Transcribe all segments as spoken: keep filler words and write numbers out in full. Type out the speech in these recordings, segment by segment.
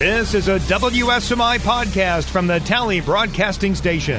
This is a W S M I podcast from the Tally Broadcasting Station.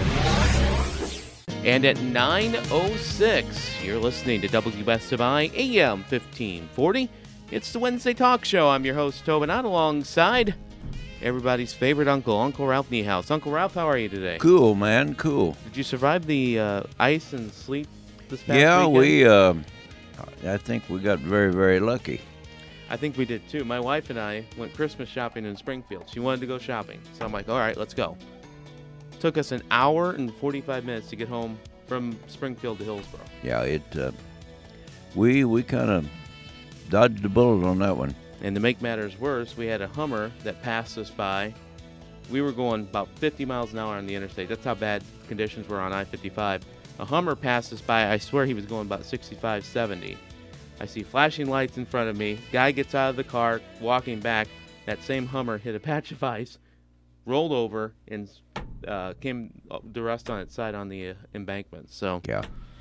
And at nine oh six, you're listening to W S M I A M fifteen forty. It's the Wednesday Talk Show. I'm your host, Tobin, out alongside everybody's favorite uncle, Uncle Ralph Niehaus. Uncle Ralph, how are you today? Cool, man, cool. Did you survive the uh, ice and sleet this past yeah, weekend? we, uh, I think we got very, very lucky. I think we did too. My wife and I went Christmas shopping in Springfield. She wanted to go shopping. So I'm like, all right, let's go. Took us an hour and forty-five minutes to get home from Springfield to Hillsboro. Yeah, it, uh, we, we kind of dodged a bullet on that one. And to make matters worse, we had a Hummer that passed us by. We were going about fifty miles an hour on the interstate. That's how bad conditions were on I fifty-five. A Hummer passed us by. I swear he was going about sixty-five, seventy. I see flashing lights in front of me. Guy gets out of the car, walking back. That same Hummer hit a patch of ice, rolled over, and uh, came to rest on its side on the uh, embankment. So yeah,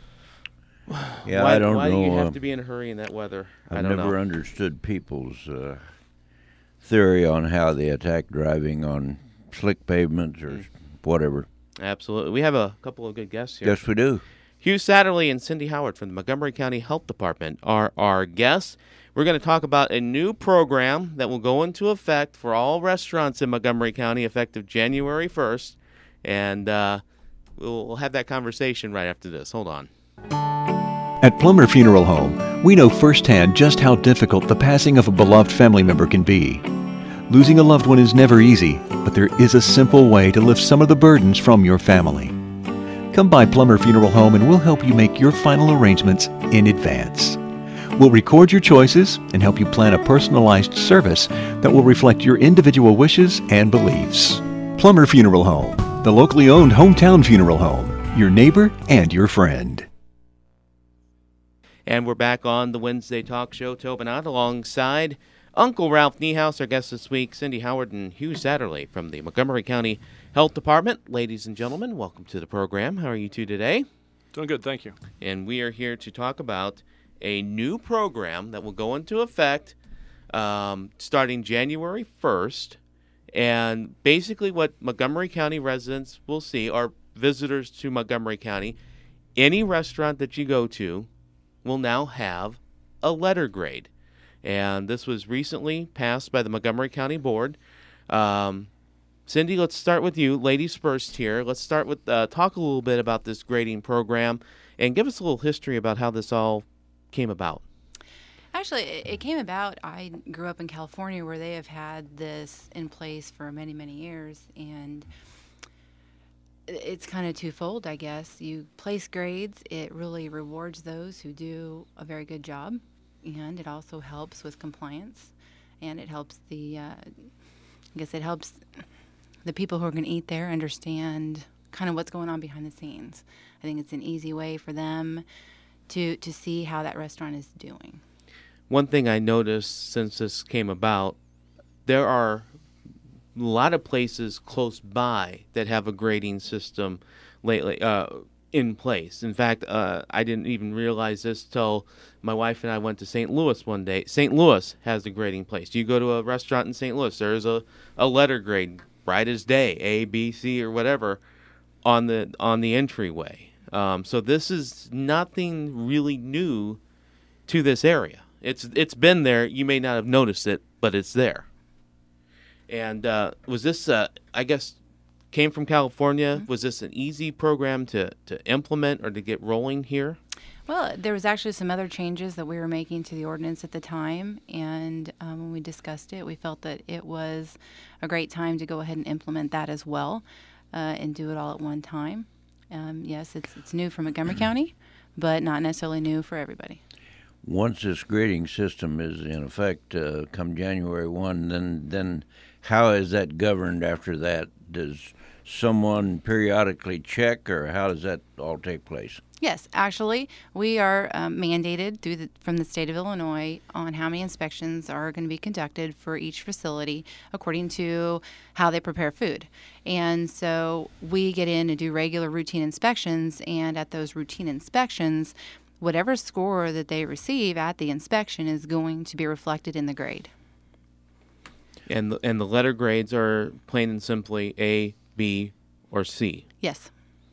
yeah. Why, I don't why know. do you have uh, to be in a hurry in that weather? I've I don't never know. understood people's uh, theory on how they attack driving on slick pavements or mm. whatever. Absolutely. We have a couple of good guests here. Yes, we do. Hugh Satterley and Cindy Howard from the Montgomery County Health Department are our guests. We're going to talk about a new program that will go into effect for all restaurants in Montgomery County effective January first. And uh, we'll, we'll have that conversation right after this. Hold on. At Plummer Funeral Home, we know firsthand just how difficult the passing of a beloved family member can be. Losing a loved one is never easy, but there is a simple way to lift some of the burdens from your family. Come by Plummer Funeral Home and we'll help you make your final arrangements in advance. We'll record your choices and help you plan a personalized service that will reflect your individual wishes and beliefs. Plummer Funeral Home, the locally owned hometown funeral home, your neighbor and your friend. And we're back on the Wednesday Talk Show. Tobin out alongside Uncle Ralph Niehaus, our guest this week, Cindy Howard and Hugh Satterley from the Montgomery County Health Department. Ladies and gentlemen, welcome to the program. How are you two today? Doing good, thank you. And we are here to talk about a new program that will go into effect um, starting January first. And basically what Montgomery County residents will see, or visitors to Montgomery County, any restaurant that you go to will now have a letter grade. And this was recently passed by the Montgomery County Board. Um, Cindy, let's start with you. Ladies first here. Let's start with, uh, talk a little bit about this grading program and give us a little history about how this all came about. Actually, it came about, I grew up in California where they have had this in place for many, many years. And it's kind of twofold, I guess. You place grades. It really rewards those who do a very good job. And it also helps with compliance, and it helps the, uh, I guess it helps the people who are going to eat there understand kind of what's going on behind the scenes. I think it's an easy way for them to to see how that restaurant is doing. One thing I noticed since this came about, there are a lot of places close by that have a grading system lately. Uh, in place. In fact, uh, I didn't even realize this till my wife and I went to Saint Louis one day. Saint Louis has a grading place. You go to a restaurant in Saint Louis, there's a, a letter grade, bright as day, A, B, C, or whatever, on the on the entryway. Um, so this is nothing really new to this area. It's it's been there. You may not have noticed it, but it's there. And uh, was this, uh, I guess, came from California. Mm-hmm. Was this an easy program to, to implement or to get rolling here? Well, there was actually some other changes that we were making to the ordinance at the time, and um, when we discussed it, we felt that it was a great time to go ahead and implement that as well uh, and do it all at one time. Um, yes, it's it's new for Montgomery County, but not necessarily new for everybody. Once this grading system is in effect uh, come January first, then then how is that governed after that? Does someone periodically check, or how does that all take place? Yes, actually, we are um, mandated through the, from the state of Illinois on how many inspections are going to be conducted for each facility according to how they prepare food. And so we get in and do regular routine inspections, and at those routine inspections, whatever score that they receive at the inspection is going to be reflected in the grade. And the, and the letter grades are plain and simply A, B, or C. Yes.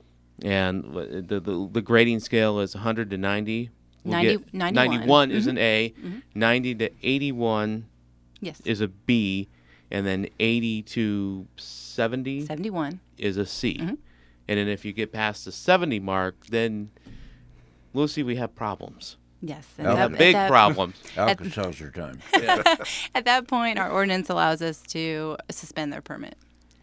And the the, the grading scale is one hundred to ninety. We'll ninety, get, ninety-one. ninety-one is mm-hmm. an A. Mm-hmm. ninety to eighty-one Yes. is a B. And then eighty to seventy seventy-one is a C. Mm-hmm. And then if you get past the seventy mark, then, Lucy, we have problems. Yes. Oh, We have that- big that- problems. Alka-Seltzer time. At that point, our ordinance allows us to suspend their permit.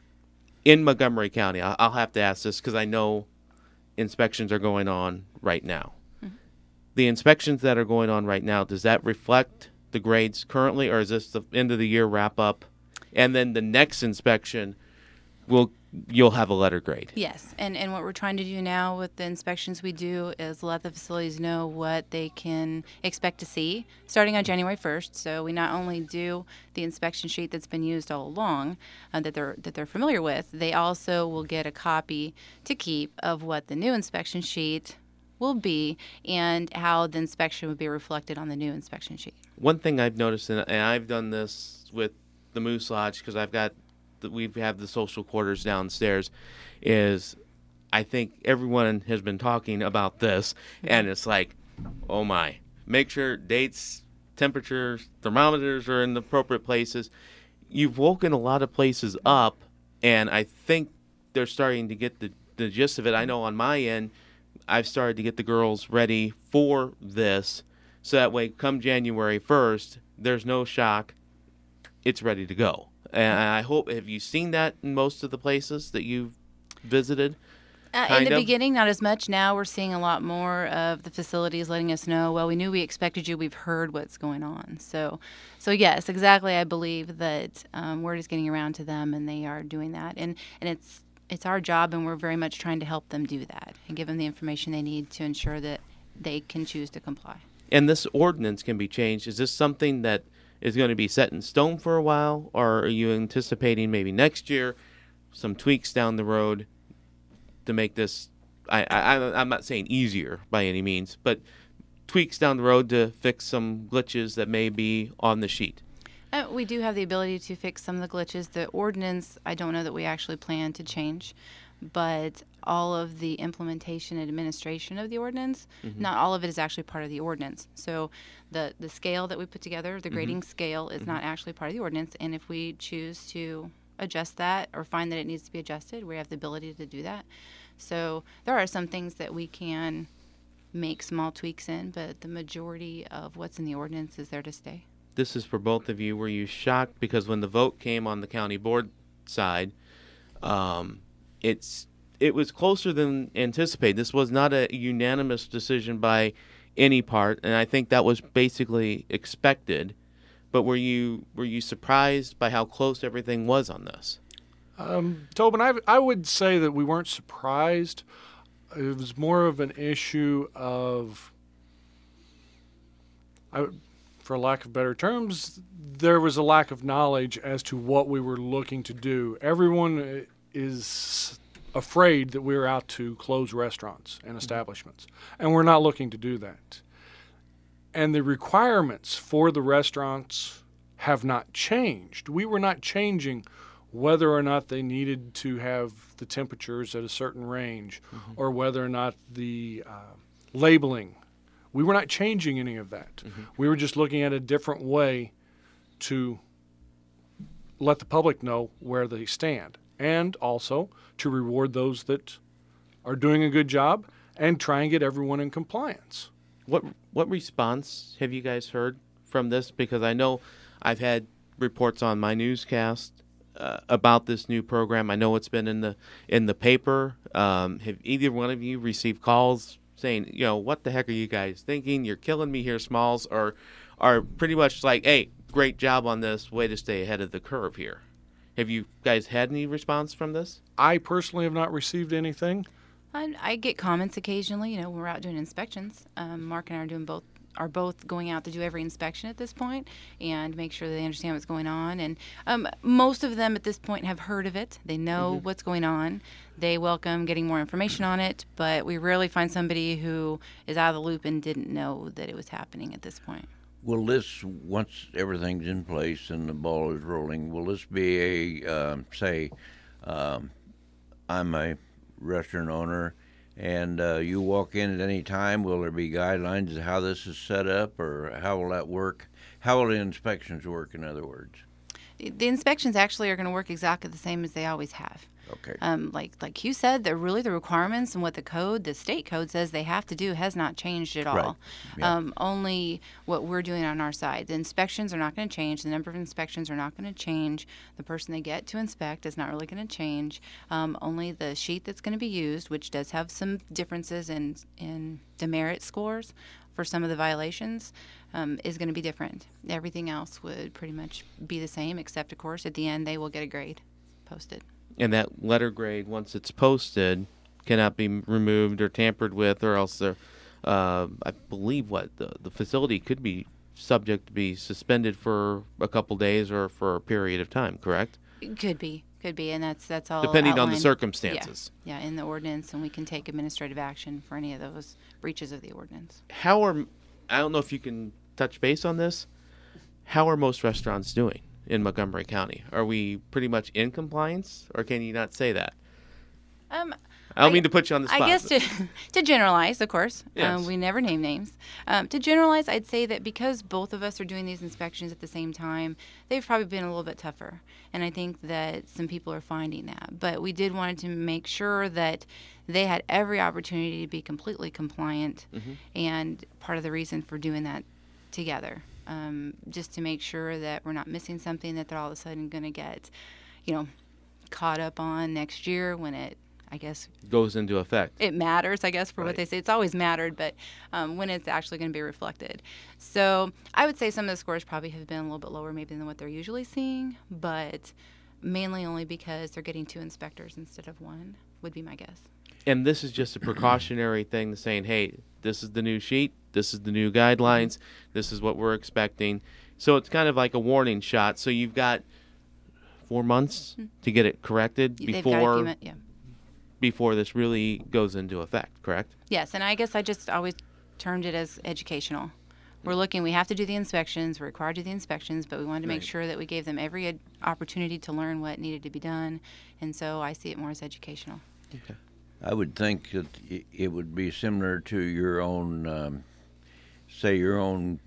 In Montgomery County, I- I'll have to ask this because I know inspections are going on right now. Mm-hmm. The inspections that are going on right now, does that reflect the grades currently, or is this the end of the year wrap up? And then the next inspection, will you'll have a letter grade. Yes, and, and what we're trying to do now with the inspections we do is let the facilities know what they can expect to see starting on January first. So we not only do the inspection sheet that's been used all along uh, that they're that they're familiar with, they also will get a copy to keep of what the new inspection sheet will be and how the inspection would be reflected on the new inspection sheet. One thing I've noticed, and and I've done this with the Moose Lodge because I've got the, we have the social quarters downstairs, is I think everyone has been talking about this, and it's like, oh my, make sure dates, temperatures, thermometers are in the appropriate places. You've woken a lot of places up, and I think they're starting to get the, the gist of it. I know on my end, I've started to get the girls ready for this, so that way come January first, there's no shock. It's ready to go. And I hope, have you seen that in most of the places that you've visited? Uh, in Kind the of. beginning, not as much. Now we're seeing a lot more of the facilities letting us know, well, we knew we expected you. We've heard what's going on. So, so yes, exactly. I believe that um, word is getting around to them, and they are doing that. And, and it's it's our job, and we're very much trying to help them do that and give them the information they need to ensure that they can choose to comply. And this ordinance can be changed. Is this something that is going to be set in stone for a while, or are you anticipating maybe next year some tweaks down the road to make this, I, I, I'm not saying easier by any means, but tweaks down the road to fix some glitches that may be on the sheet? Uh, we do have the ability to fix some of the glitches. The ordinance, I don't know that we actually plan to change, but all of the implementation and administration of the ordinance, mm-hmm. not all of it is actually part of the ordinance. So the, the scale that we put together, the grading mm-hmm. scale, is mm-hmm. not actually part of the ordinance. And if we choose to adjust that or find that it needs to be adjusted, we have the ability to do that. So there are some things that we can make small tweaks in, but the majority of what's in the ordinance is there to stay. This is for both of you. Were you shocked? Because when the vote came on the county board side, um, it's it was closer than anticipated. This was not a unanimous decision by any part, and I think that was basically expected. But were you were you surprised by how close everything was on this? Um, Tobin, I, I would say that we weren't surprised. It was more of an issue of, I, for lack of better terms, there was a lack of knowledge as to what we were looking to do. Everyone is afraid that we're out to close restaurants and establishments, and we're not looking to do that. And the requirements for the restaurants have not changed. We were not changing whether or not they needed to have the temperatures at a certain range, mm-hmm. or whether or not the uh, labeling. We were not changing any of that. Mm-hmm. We were just looking at a different way to let the public know where they stand, and also to reward those that are doing a good job and try and get everyone in compliance. What what response have you guys heard from this? Because I know I've had reports on my newscast uh, about this new program. I know it's been in the in the paper. Um, have either one of you received calls saying, you know, what the heck are you guys thinking? You're killing me here, Smalls, or are pretty much like, hey, great job on this. Way to stay ahead of the curve here. Have you guys had any response from this? I personally have not received anything. I, I get comments occasionally. You know, when we're out doing inspections. Um, Mark and I are doing both. Are both going out to do every inspection at this point and make sure that they understand what's going on. And um, most of them at this point have heard of it. They know mm-hmm. what's going on. They welcome getting more information on it. But we rarely find somebody who is out of the loop and didn't know that it was happening at this point. will this, once everything's in place and the ball is rolling, will this be a, um, say, um, I'm a restaurant owner, and uh, you walk in at any time? Will there be guidelines of how this is set up, or how will that work? How will the inspections work, in other words? The inspections actually are going to work exactly the same as they always have. Okay. Um, like like you said, they're really the requirements and what the code, the state code says they have to do has not changed at all. Right. Yeah. Um, only what we're doing on our side. The inspections are not going to change. The number of inspections are not going to change. The person they get to inspect is not really going to change. Um, only the sheet that's going to be used, which does have some differences in in demerit scores for some of the violations, um, is going to be different. Everything else would pretty much be the same, except, of course, at the end they will get a grade posted. And that letter grade, once it's posted, cannot be removed or tampered with, or else they're, uh, I believe what the, the facility could be subject to be suspended for a couple days or for a period of time, correct? It could be, could be, and that's that's all Depending on the outlined- circumstances. Yeah, yeah, in the ordinance, and we can take administrative action for any of those breaches of the ordinance. How are, I don't know if you can touch base on this, how are most restaurants doing in Montgomery County? Are we pretty much in compliance, or can you not say that? Um, I don't I- mean to put you on the spot. I guess to to generalize, of course, Yes. um, we never name names. Um, to generalize, I'd say that because both of us are doing these inspections at the same time, they've probably been a little bit tougher, and I think that some people are finding that. But we did wanted to make sure that they had every opportunity to be completely compliant, Mm-hmm. and part of the reason for doing that together, um, just to make sure that we're not missing something that they're all of a sudden going to get, you know, caught up on next year when it, I guess, Goes into effect. it matters, I guess, for Right. what they say. It's always mattered, but um, when it's actually going to be reflected. So I would say some of the scores probably have been a little bit lower maybe than what they're usually seeing, but mainly only because they're getting two inspectors instead of one, would be my guess. And this is just a precautionary thing, saying, hey, this is the new sheet, this is the new guidelines, this is what we're expecting. So it's kind of like a warning shot. So you've got four months to get it corrected They've got a before few min- yeah. before this really goes into effect, correct? Yes, and I guess I just always termed it as educational. We're looking, we have to do the inspections, we're required to do the inspections, but we wanted to make Right. sure that we gave them every ed- opportunity to learn what needed to be done, and so I see it more as educational. I would think that i- it would be similar to your own, um, say, your own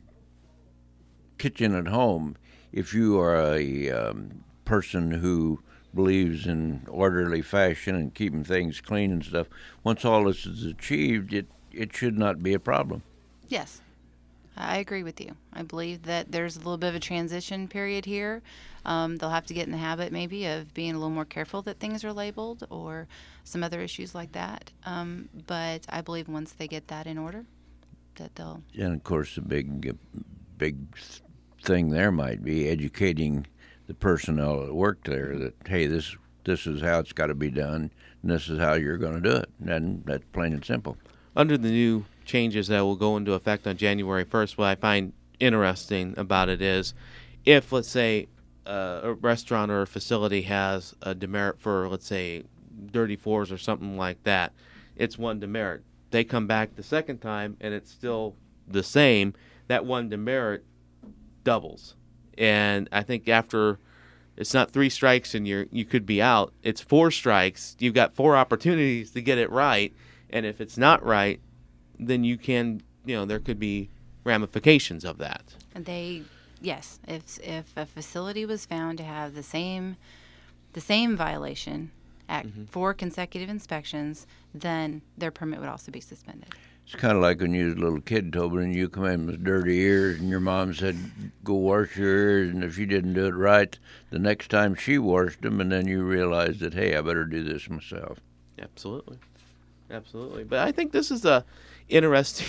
kitchen at home. If you are a um, person who believes in orderly fashion and keeping things clean and stuff, once all this is achieved, it, it should not be a problem. Yes, I agree with you. I believe that there's a little bit of a transition period here. Um, they'll have to get in the habit maybe of being a little more careful that things are labeled or some other issues like that. Um, but I believe once they get that in order, that they'll. And of course, the big, big thing there might be educating the personnel that work there that, hey, this this is how it's got to be done, and this is how you're going to do it. And that's plain and simple. Under the new changes that will go into effect on January first, what I find interesting about it is if, let's say, uh, a restaurant or a facility has a demerit for, let's say, dirty floors or something like that, it's one demerit. They come back the second time and it's still the same, that one demerit doubles. And I think after it's not three strikes and you're you could be out, it's four strikes. You've got four opportunities to get it right, and if it's not right, then you can, you know, there could be ramifications of that. They, yes, if if a facility was found to have the same, the same violation at four consecutive inspections, then their permit would also be suspended. It's kind of like when you was a little kid, Tobin, and you come in with dirty ears, and your mom said, go wash your ears, and if you didn't do it right, the next time she washed them, and then you realized that, hey, I better do this myself. Absolutely. Absolutely. But I think this is a interesting...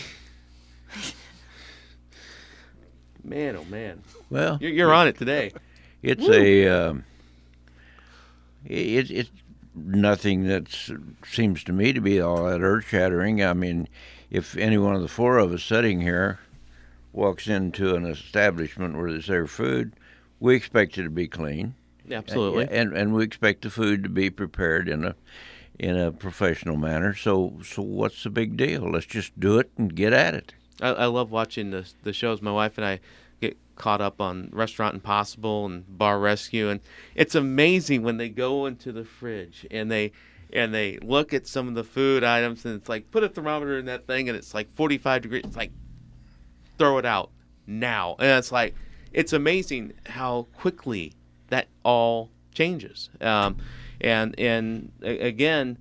man, oh, man. Well, You're, you're on it today. it's a, um, it, it's nothing that seems to me to be all that earth-shattering. I mean, if any one of the four of us sitting here walks into an establishment where they serve food, we expect it to be clean. Absolutely. And and we expect the food to be prepared in a in a professional manner. So so what's the big deal? Let's just do it and get at it. I, I love watching the the shows. My wife and I get caught up on Restaurant Impossible and Bar Rescue, and it's amazing when they go into the fridge and they and they look at some of the food items, and it's like, put a thermometer in that thing, and it's like forty-five degrees. It's like, throw it out now. And it's like, it's amazing how quickly that all changes. Um, and and a- again,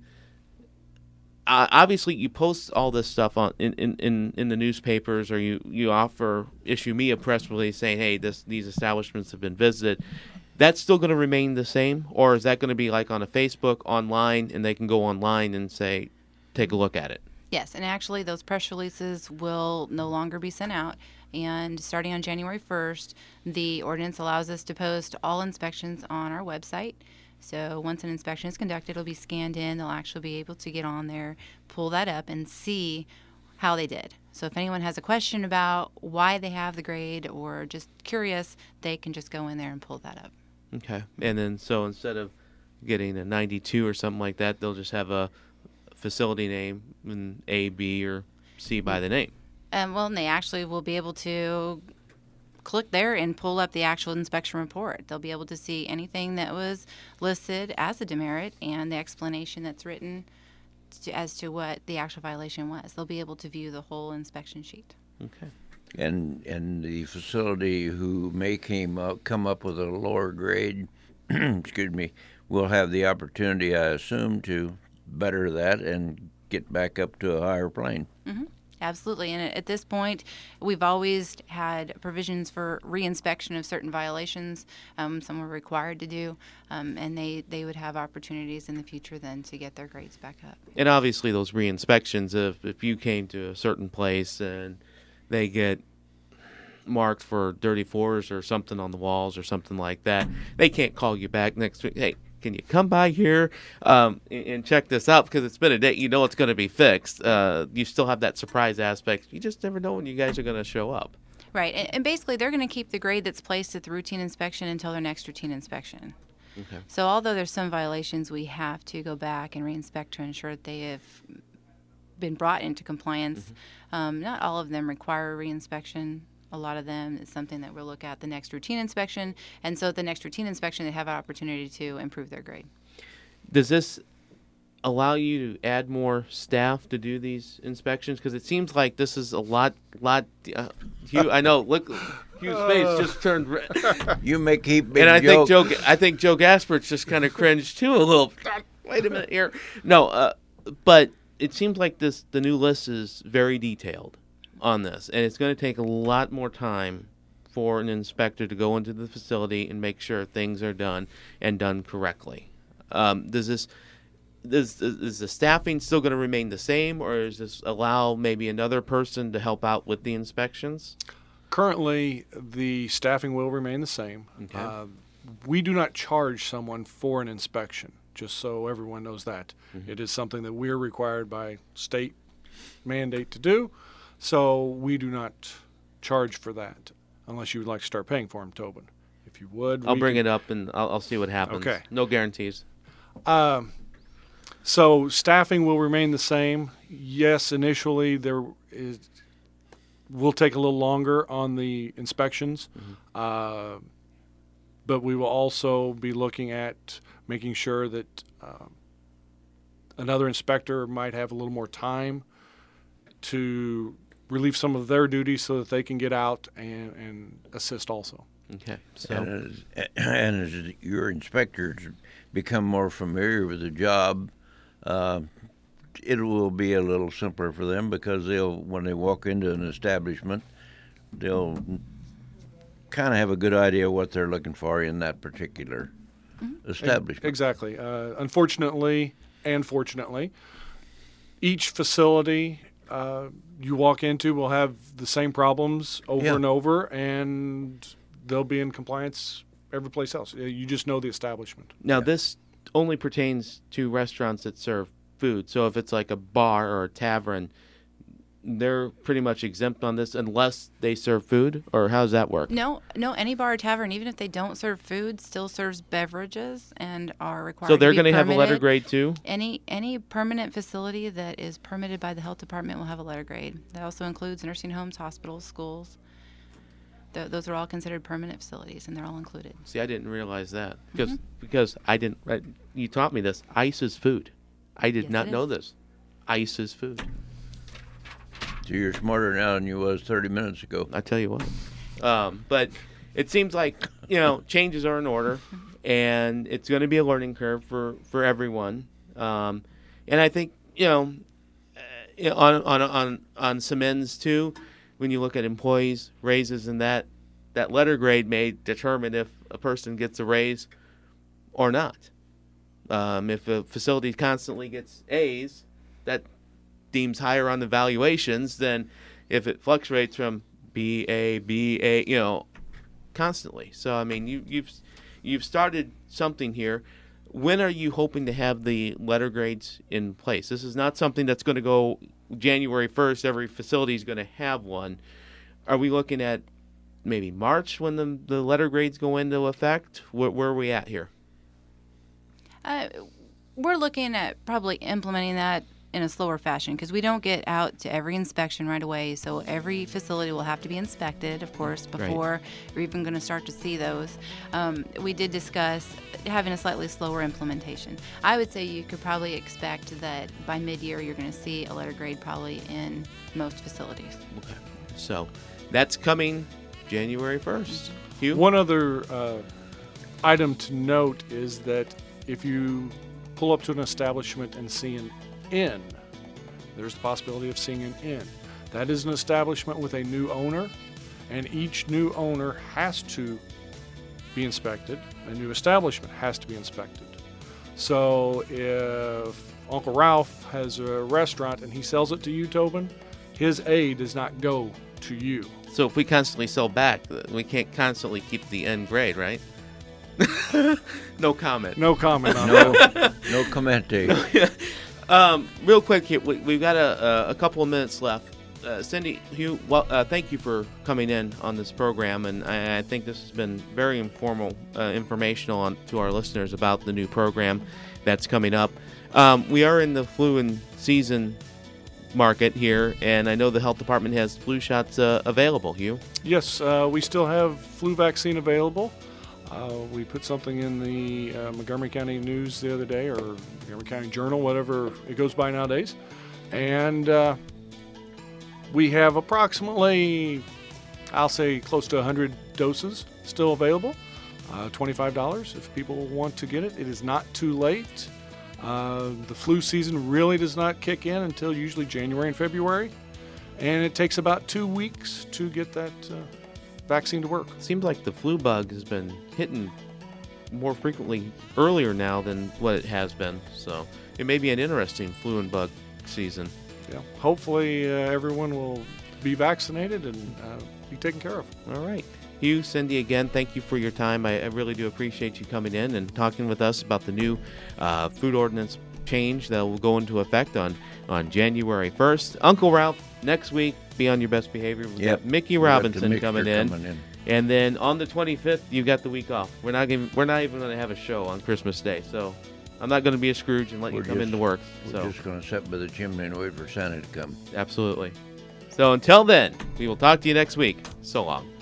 uh, obviously you post all this stuff on in, in, in, in the newspapers, or you, you offer issue me a press release saying, hey, this these establishments have been visited. That's still going to remain the same, or is that going to be like on a Facebook online, and they can go online and say, take a look at it? Yes, and actually those press releases will no longer be sent out. And starting on January first, the ordinance allows us to post all inspections on our website. So once an inspection is conducted, it'll be scanned in. They'll actually be able to get on there, pull that up, and see how they did. So if anyone has a question about why they have the grade or just curious, they can just go in there and pull that up. Okay. And then so instead of getting a ninety-two or something like that, they'll just have a facility name and A, B, or C by the name. Um, well, and they actually will be able to click there and pull up the actual inspection report. They'll be able to see anything that was listed as a demerit and the explanation that's written to, as to what the actual violation was. They'll be able to view the whole inspection sheet. Okay. And and the facility who may came up, come up with a lower grade, excuse me, will have the opportunity, I assume, to better that and get back up to a higher plane. Mm-hmm. Absolutely. And at this point, we've always had provisions for reinspection of certain violations. Um, some were required to do, um, and they, they would have opportunities in the future then to get their grades back up. And obviously those re-inspections, if, if you came to a certain place and they get marked for dirty fours or something on the walls or something like that, they can't call you back next week. Hey, can you come by here um, and, and check this out? Because it's been a day. You know it's going to be fixed. Uh, you still have that surprise aspect. You just never know when you guys are going to show up. Right. And, and basically, they're going to keep the grade that's placed at the routine inspection until their next routine inspection. Okay. So although there's some violations, we have to go back and reinspect to ensure that they have been brought into compliance. Mm-hmm. Um, not all of them require reinspection. A lot of them is something that we'll look at the next routine inspection. And so at the next routine inspection, they have an opportunity to improve their grade. Does this allow you to add more staff to do these inspections? Because it seems like this is a lot, lot. Uh, Hugh, I know. Look, Hugh's face just turned red. You may keep big and I joke. think Joe, I think Joe Gaspert's just kind of cringed too a little. Wait a minute here. No, uh, but it seems like this the new list is very detailed on this, and it's going to take a lot more time for an inspector to go into the facility and make sure things are done and done correctly. Um, does this is, is the staffing still going to remain the same, or does this allow maybe another person to help out with the inspections? Currently, the staffing will remain the same. Okay. Uh, we do not charge someone for an inspection, just so everyone knows that. Mm-hmm. It is something that we're required by state mandate to do. So we do not charge for that, unless you would like to start paying for them, Tobin. If you would, I'll we bring can... it up and I'll, I'll see what happens. Okay. No guarantees. Um, so staffing will remain the same. Yes, initially there is will take a little longer on the inspections, mm-hmm. uh, but we will also be looking at making sure that uh, another inspector might have a little more time to relieve some of their duties so that they can get out and, and assist also. Okay. So And as, and as your inspectors become more familiar with the job, uh, it will be a little simpler for them because they'll, when they walk into an establishment, they'll kind of have a good idea what they're looking for in that particular mm-hmm. establishment. Exactly. Uh, unfortunately and fortunately, each facility Uh, you walk into will have the same problems over yeah. and over, and they'll be in compliance every place else. You just know the establishment. now Yeah. this only pertains to restaurants that serve food. So if it's like a bar or a tavern, they're pretty much exempt on this unless they serve food, or how does that work? No, no. Any bar or tavern, even if they don't serve food, still serves beverages and are required. So they're going to have a letter permitted. grade too? Any any permanent facility that is permitted by the health department will have a letter grade. That also includes nursing homes, hospitals, schools. Th- those are all considered permanent facilities, and they're all included. See, I didn't realize that because because I didn't. I, you taught me this. Ice is food. I did Yes, not it know is. this. Ice is food. So you're smarter now than you was thirty minutes ago. I tell you what. Um, but it seems like, you know, changes are in order, and it's going to be a learning curve for, for everyone. Um, and I think, you know, uh, you know, on, on, on, on some ends too, when you look at employees, raises and that, that letter grade may determine if a person gets a raise or not. Um, if a facility constantly gets A's, that deems higher on the valuations than if it fluctuates from B, A, B, A, you know, constantly. So, I mean, you, you've you've started something here. When are you hoping to have the letter grades in place? This is not something that's going to go January first. Every facility is going to have one. Are we looking at maybe March when the, the letter grades go into effect? Where, where are we at here? Uh, we're looking at probably implementing that in a slower fashion because we don't get out to every inspection right away. So every facility will have to be inspected, of course, before right. we're even going to start to see those. Um, we did discuss having a slightly slower implementation. I would say you could probably expect that by mid-year you're going to see a letter grade probably in most facilities. Okay. So that's coming January first. Hugh? One other uh, item to note is that if you pull up to an establishment and see an inn, there's the possibility of seeing an inn. That is an establishment with a new owner, and each new owner has to be inspected. A new establishment has to be inspected. So if Uncle Ralph has a restaurant and he sells it to you, Tobin, his A does not go to you. So if we constantly sell back, we can't constantly keep the end grade, right? No comment. No comment on No, that. no commente. Um, real quick here, we, we've got a, a, a couple of minutes left. Uh, Cindy, Hugh, well, uh, thank you for coming in on this program, and I, I think this has been very informal, uh, informational on, to our listeners about the new program that's coming up. Um, we are in the flu and season market here, and I know the health department has flu shots uh, available. Hugh? Yes, uh, we still have flu vaccine available. Uh, we put something in the uh, Montgomery County News the other day, or Montgomery County Journal, whatever it goes by nowadays. And uh, we have approximately, I'll say, close to one hundred doses still available. Uh, twenty-five dollars if people want to get it. It is not too late. Uh, the flu season really does not kick in until usually January and February. And it takes about two weeks to get that uh, vaccine to work. Seems like the flu bug has been hitting more frequently earlier now than what it has been. So it may be an interesting flu and bug season. Yeah. Hopefully uh, everyone will be vaccinated and uh, be taken care of. All right. Hugh, Cindy, again, thank you for your time. I, I really do appreciate you coming in and talking with us about the new uh, food ordinance change that will go into effect on, on January first. Uncle Ralph, next week, be on your best behavior. We've Yep. got Mickey We got the Robinson mixture coming in. coming in. And then on the twenty-fifth, you've got the week off. We're not gonna, we're not even going to have a show on Christmas Day. So I'm not going to be a Scrooge and let We're you come just- into work. We're So just going to sit by the chimney and wait for Santa to come. absolutely. So until then, we will talk to you next week. So long.